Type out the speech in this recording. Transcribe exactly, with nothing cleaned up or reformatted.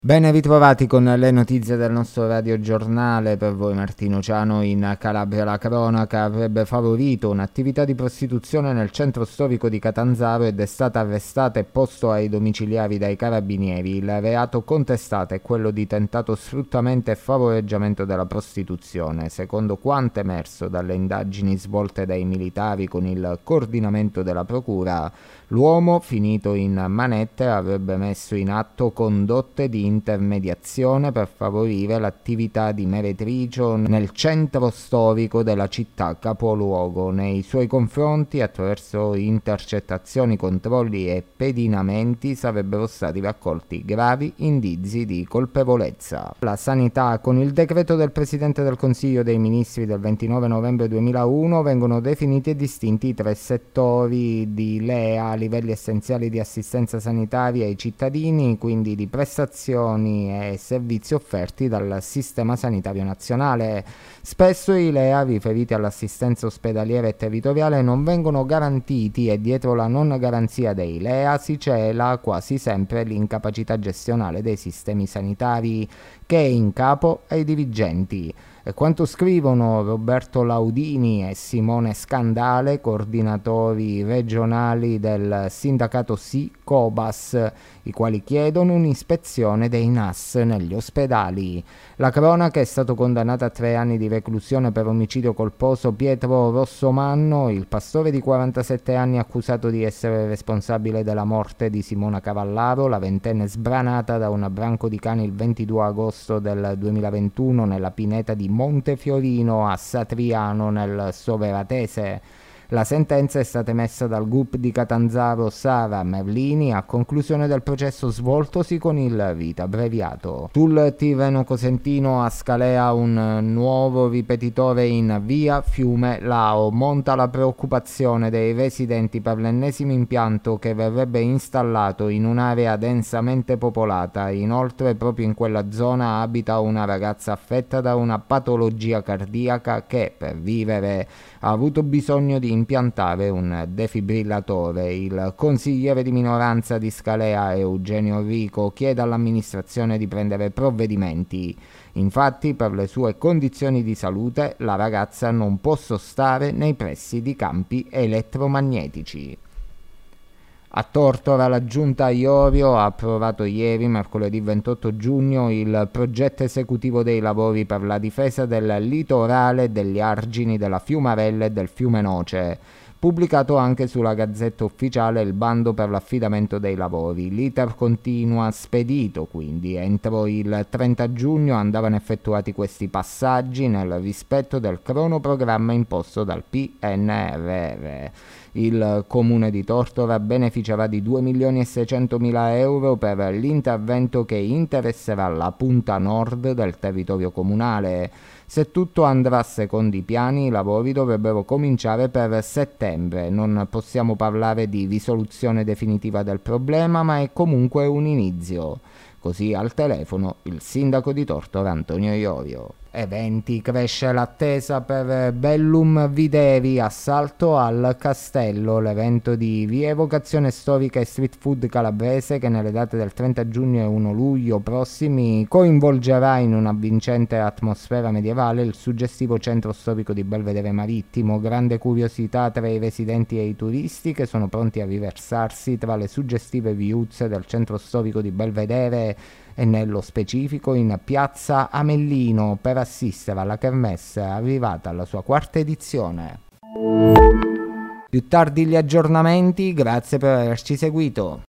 Ben ritrovati con le notizie del nostro radiogiornale. Per voi Martino Ciano. In Calabria la cronaca avrebbe favorito un'attività di prostituzione nel centro storico di Catanzaro ed è stata arrestata e posto ai domiciliari dai carabinieri. Il reato contestato è quello di tentato sfruttamento e favoreggiamento della prostituzione. Secondo quanto emerso dalle indagini svolte dai militari con il coordinamento della procura, l'uomo, finito in manette, avrebbe messo in atto condotte di intermediazione per favorire l'attività di meretricio nel centro storico della città capoluogo. Nei suoi confronti, attraverso intercettazioni, controlli e pedinamenti, sarebbero stati raccolti gravi indizi di colpevolezza. La sanità: con il decreto del Presidente del Consiglio dei Ministri del ventinove novembre duemilauno vengono definiti e distinti i tre settori di L E A, livelli essenziali di assistenza sanitaria ai cittadini, quindi di prestazioni e servizi offerti dal Sistema Sanitario Nazionale. Spesso i L E A riferiti all'assistenza ospedaliera e territoriale non vengono garantiti e dietro la non garanzia dei L E A si cela quasi sempre l'incapacità gestionale dei sistemi sanitari, che è in capo ai dirigenti. E quanto scrivono Roberto Laudini e Simone Scandale, coordinatori regionali del sindacato Sì Cobas, i quali chiedono un'ispezione dei N A S negli ospedali. La cronaca: è stato condannato a tre anni di reclusione per omicidio colposo Pietro Rossomanno, il pastore di quarantasette anni accusato di essere responsabile della morte di Simona Cavallaro, la ventenne sbranata da un branco di cani il ventidue agosto del duemilaventuno nella pineta di Montefiorino a Satriano nel Soveratese. La sentenza è stata emessa dal G U P di Catanzaro Sara Merlini a conclusione del processo svoltosi con il rito abbreviato. Sul Tirreno Cosentino a Scalea un nuovo ripetitore in via Fiume Lao. Monta la preoccupazione dei residenti per l'ennesimo impianto che verrebbe installato in un'area densamente popolata. Inoltre proprio in quella zona abita una ragazza affetta da una patologia cardiaca che per vivere ha avuto bisogno di impiantare un defibrillatore. Il consigliere di minoranza di Scalea, Eugenio Rico, chiede all'amministrazione di prendere provvedimenti. Infatti, per le sue condizioni di salute, la ragazza non può sostare nei pressi di campi elettromagnetici. A Tortora la giunta Iorio ha approvato ieri, mercoledì ventotto giugno, il progetto esecutivo dei lavori per la difesa del litorale e degli argini della Fiumarella e del fiume Noce. Pubblicato anche sulla Gazzetta Ufficiale il bando per l'affidamento dei lavori. L'iter continua spedito, quindi entro il trenta giugno andavano effettuati questi passaggi nel rispetto del cronoprogramma imposto dal P N R R. Il comune di Tortora beneficerà di due milioni e seicentomila euro per l'intervento che interesserà la punta nord del territorio comunale. Se tutto andrà secondo i piani, i lavori dovrebbero cominciare per settembre. Non possiamo parlare di risoluzione definitiva del problema, ma è comunque un inizio. Così al telefono il sindaco di Tortora Antonio Iorio. Eventi: cresce l'attesa per Bellum Videri, assalto al castello, l'evento di rievocazione storica e street food calabrese che nelle date del trenta giugno e primo luglio prossimi coinvolgerà in una vincente atmosfera medievale il suggestivo centro storico di Belvedere Marittimo. Grande curiosità tra i residenti e i turisti che sono pronti a riversarsi tra le suggestive viuzze del centro storico di Belvedere e nello specifico in piazza Amellino per assistere alla kermesse arrivata alla sua quarta edizione. Più tardi gli aggiornamenti, grazie per averci seguito.